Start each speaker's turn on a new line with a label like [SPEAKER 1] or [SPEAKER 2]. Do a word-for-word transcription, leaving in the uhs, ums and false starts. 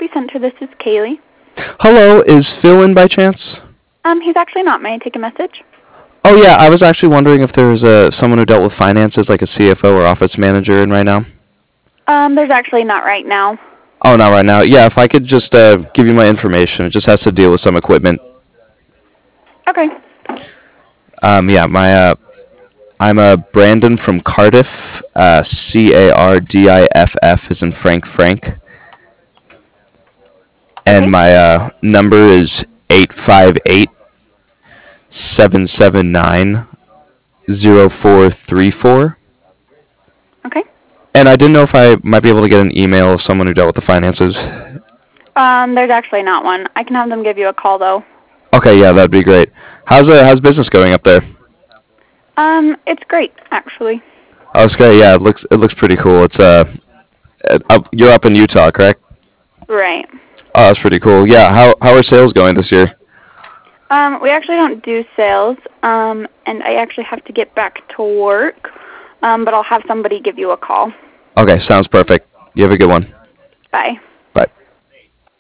[SPEAKER 1] Copy Center. This is Kaylee.
[SPEAKER 2] Hello, is Phil in by chance?
[SPEAKER 1] Um, he's actually not. May I take a message?
[SPEAKER 2] Oh yeah, I was actually wondering if there was uh, someone who dealt with finances, like a C F O or office manager, in right now.
[SPEAKER 1] Um, there's actually not right now.
[SPEAKER 2] Oh, not right now. Yeah, if I could just uh, give you my information. It just has to deal with some equipment.
[SPEAKER 1] Okay.
[SPEAKER 2] Um, yeah, my uh, I'm uh, Brandon from Cardiff. Uh, C A R D I F F is in Frank Frank. And
[SPEAKER 1] Okay.
[SPEAKER 2] my uh, number is eight five eight, seven seven nine, zero four three four.
[SPEAKER 1] Okay.
[SPEAKER 2] And I didn't know if I might be able to get an email of someone who dealt with the finances.
[SPEAKER 1] Um, there's actually not one. I can have them give you a call, though.
[SPEAKER 2] Okay, yeah, that'd be great. How's uh, how's business going up there?
[SPEAKER 1] Um, it's great, actually.
[SPEAKER 2] Oh, it's great. Yeah, it looks it looks pretty cool. It's uh, up, you're up in Utah, correct?
[SPEAKER 1] Right.
[SPEAKER 2] Oh, that's pretty cool. Yeah, how how are sales going this year?
[SPEAKER 1] Um, we actually don't do sales, um, and I actually have to get back to work, um, but I'll have somebody give you a call.
[SPEAKER 2] Okay, sounds perfect. You have a good one.
[SPEAKER 1] Bye.